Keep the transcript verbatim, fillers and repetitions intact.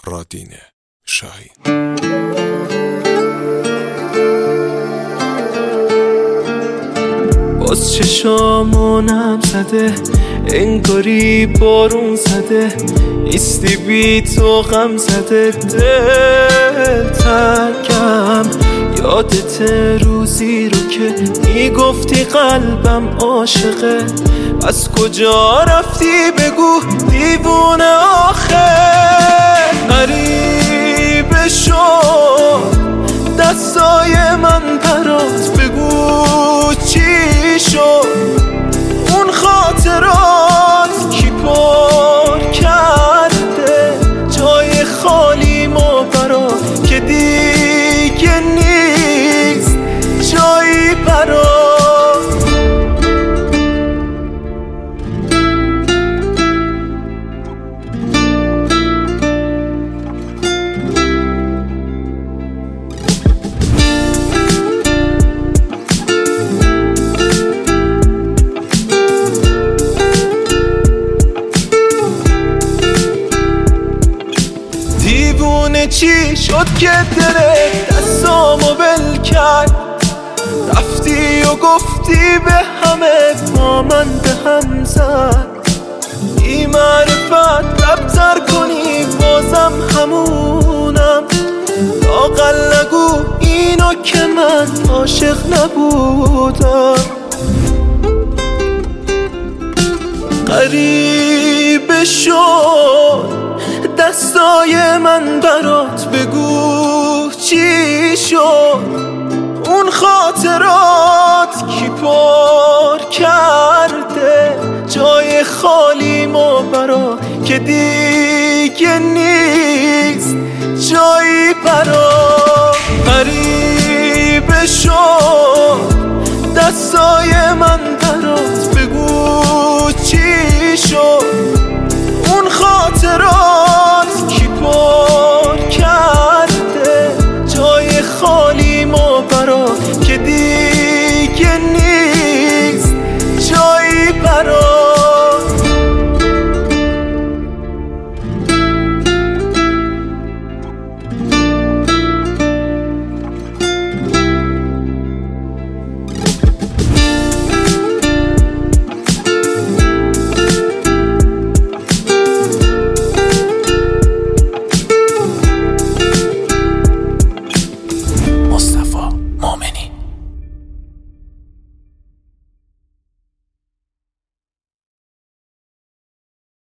رادین شاهین. باز چشامونم زده انگاری بارون زده، نیستی بی تو غم زده دل تنگم. یادت روزی رو که میگفتی قلبم عاشقه، از کجا رفتی بگو دیوونه آخه. غریبه شد دستای من برات، بگو چی شد اون خاطرات کی پر کرده جای خالی ما برات، که دیگه نیست جایی برات. دیوونه چی شد که دلت دستامو ول کرد، رفتی و گفتی به همه با من به هم زد. بی معرفت ربطر کنی بازم همونم، لااقل نگو اینو که من عاشق نبودم. غریبه شد دستای من برات، بگو چی شد اون خاطرات کی پر کرده جای خالی ما برات، که دیگه نیست